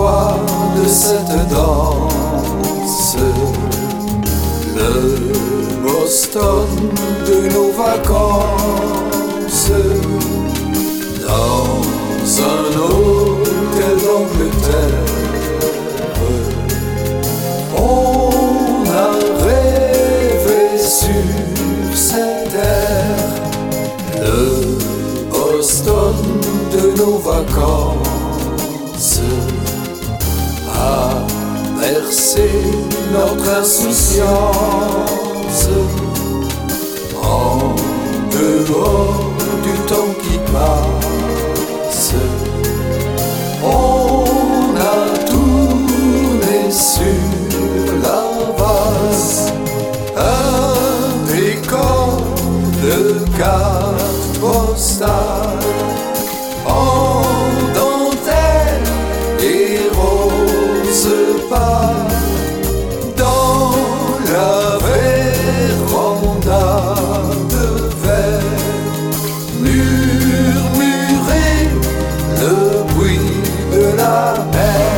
Souviens-toi de cette danse, le Boston de nos vacances, dans un hôtel d'Angleterre. On a rêvé sur cette terre, le Boston de nos vacances a bercé notre insouciance. En dehors du temps qui passe, on a tourné sur la vase un décor de cartes postales en dentelle et rose pâle. Dans la véranda de verre murmurait le bruit de la mer.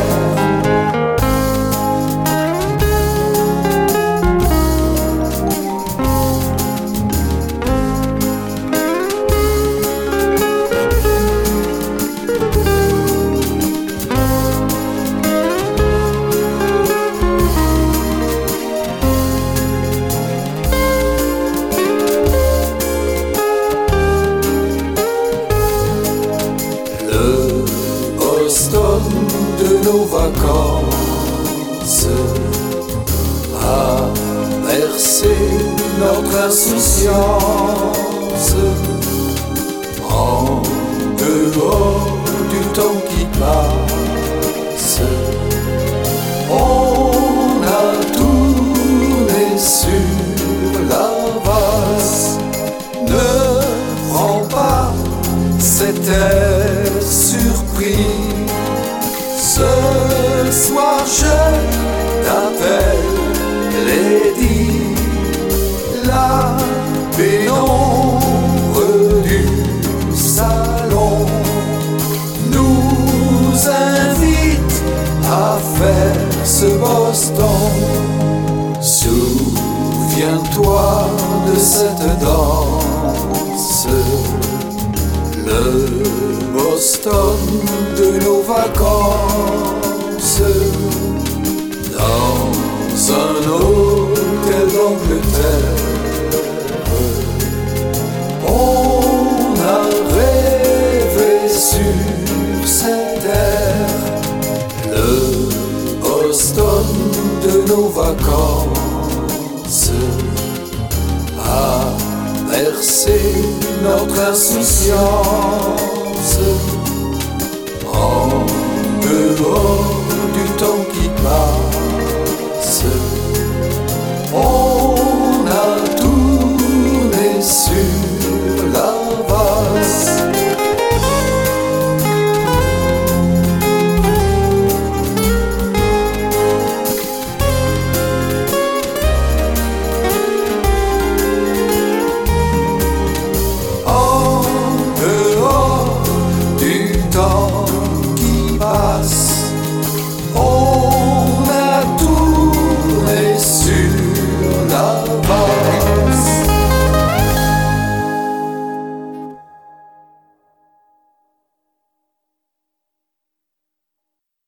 Boston de nos vacances a bercé notre insouciance. En dehors du temps qui passe, on a tourné sur la vase. Ne prends pas cet air surpris. Ce soir je t'appelle Lady. La pénombre du salon nous invite à faire ce Boston. Souviens-toi de cette danse, le Boston de nos vacances, dans un hôtel d'Angleterre. On a rêvé sur cette terre, le Boston de nos vacances a bercé notre insouciance.